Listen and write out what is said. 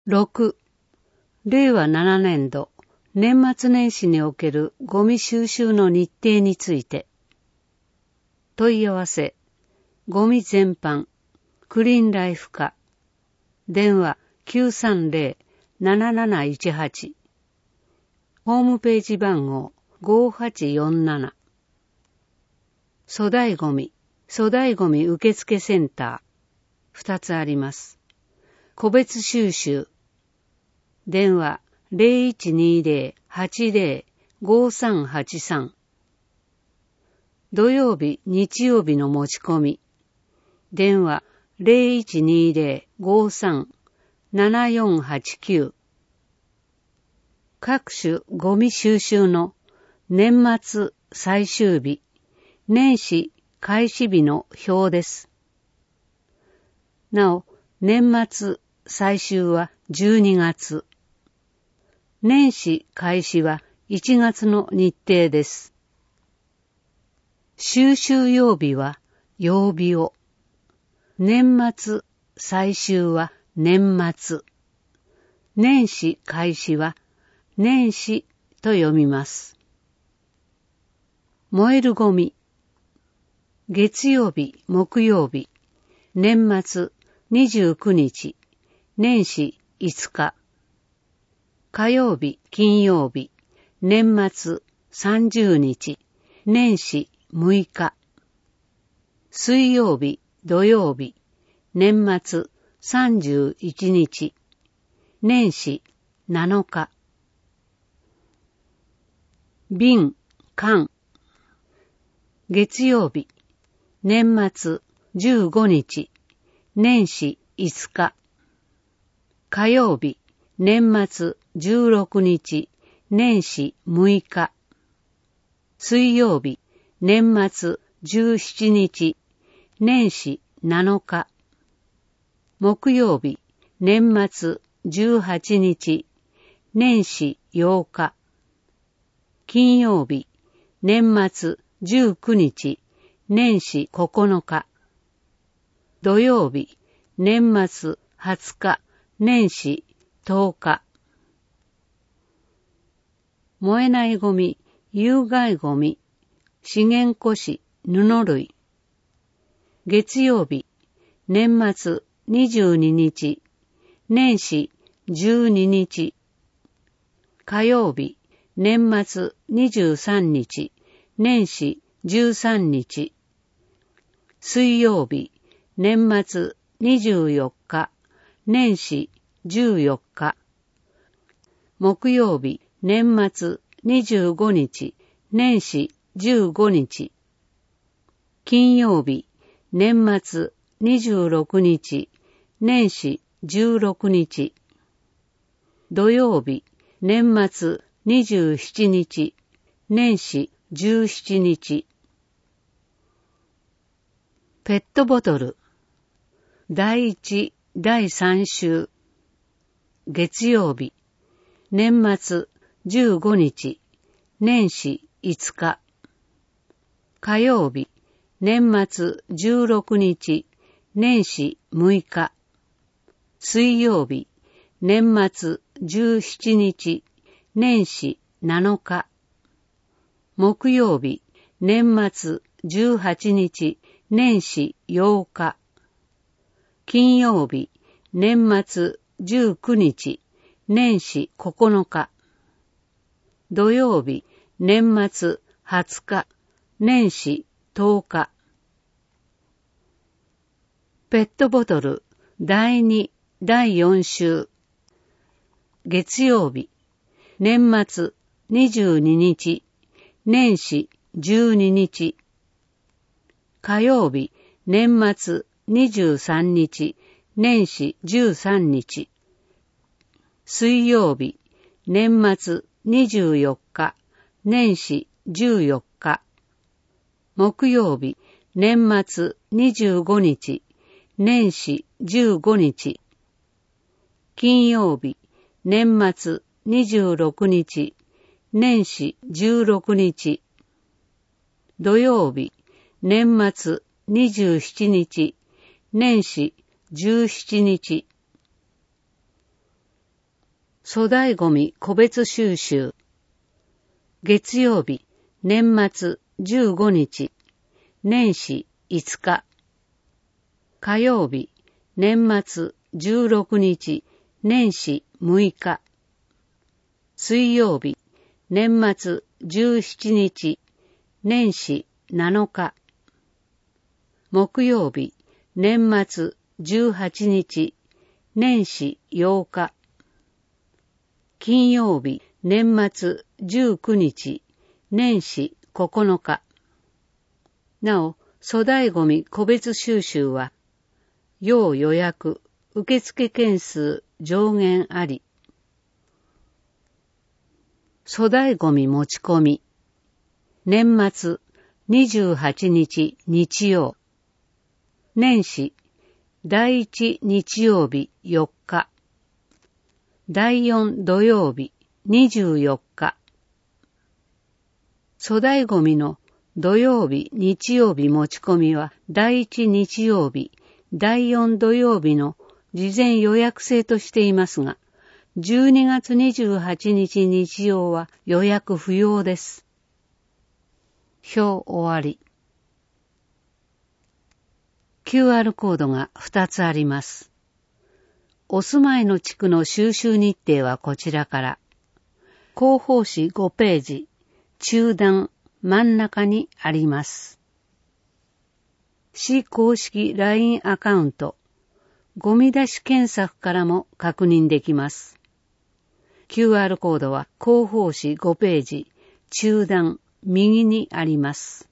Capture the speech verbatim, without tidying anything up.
ろく、れいわななねんど年末年始におけるゴミ収集の日程について。問い合わせ、ゴミ全般、クリーンライフ課、電話 きゅうさんぜろ なななないちはち、ホームページ番号ごはちよんなな、粗大ゴミ、粗大ゴミ受付センター、ふたつあります。個別収集、電話 ゼロいちにゼロ はちゼロ ごさんはちさん、土曜日、日曜日の持ち込み、電話 ゼロいちにゼロ ごさん ななよんはちきゅう、各種ゴミ収集の年末最終日、年始開始日の表です。なお、年末最終はじゅうにがつ、年始開始はいちがつの日程です。収集曜日は曜日を、年末最終は年末、年始開始は年始と読みます。燃えるゴミ、月曜日、木曜日、年末にじゅうくにち、年始いつか、火曜日、金曜日、年末さんじゅうにち、年始むいか、水曜日、土曜日、年末さんじゅういちにち、年始なのか。瓶、缶、月曜日、年末じゅうごにち、年始いつか、火曜日、年末じゅうろくにち、年始むいか、水曜日、年末じゅうしちにち、年始なのか、木曜日、年末じゅうはちにち、年始ようか、金曜日、年末じゅうくにち、年始ここのか、土曜日、年末はつか、年始とおか。燃えないゴミ、有害ゴミ、資源古紙、布類。月曜日、年末にじゅうににち、年始じゅうににち。火曜日、年末にじゅうさんにち、年始じゅうさんにち。水曜日、年末にじゅうよっか、年始じゅうよっか。木曜日、年末にじゅうごにち、年始じゅうごにち。金曜日、年末にじゅうろくにち、年始じゅうろくにち。土曜日、年末にじゅうしちにち、年始じゅうしちにち。ペットボトル、だいいち、だいさん週、月曜日、年末じゅうごにち、年始いつか。火曜日、年末じゅうろくにち、年始むいか。水曜日、年末じゅうしちにち、年始なのか。木曜日、年末じゅうはちにち、年始ようか。金曜日、年末じゅうくにち、年始ここのか。土曜日、年末はつか、年始とおか。ペットボトルだいに、だいよん週、月曜日、年末にじゅうににち、年始じゅうににち。火曜日、年末にじゅうさんにち、年始じゅうさんにち。水曜日、年末にじゅうよっか、年始じゅうよっか。木曜日、年末にじゅうごにち、年始じゅうごにち。金曜日、年末にじゅうろくにち、年始じゅうろくにち。土曜日、年末にじゅうしちにち、年始じゅうしちにち。 粗大ごみ個別収集。月曜日、年末じゅうごにち、年始いつか。火曜日、年末じゅうろくにち、年始むいか。水曜日、年末じゅうしちにち、年始なのか。木曜日、年末じゅうはちにち、年始ようか。金曜日、年末じゅうくにち、年始ここのか。なお、粗大ごみ個別収集は、要予約、受付件数上限あり。粗大ごみ持ち込み。年末にじゅうはちにち日曜。年始だいいち日曜日よっか。だいよん土曜日にじゅうよっか。粗大ごみの土曜日日曜日持ち込みはだいいち日曜日、だいよん土曜日の事前予約制としていますが、じゅうにがつにじゅうはちにち日曜は予約不要です。表終わり。キューアール コードがふたつあります。お住まいの地区の収集日程はこちらから。広報誌ごページ、中段真ん中にあります。市公式 ライン アカウント、ゴミ出し検索からも確認できます。キューアール コードは広報誌ごページ、中段右にあります。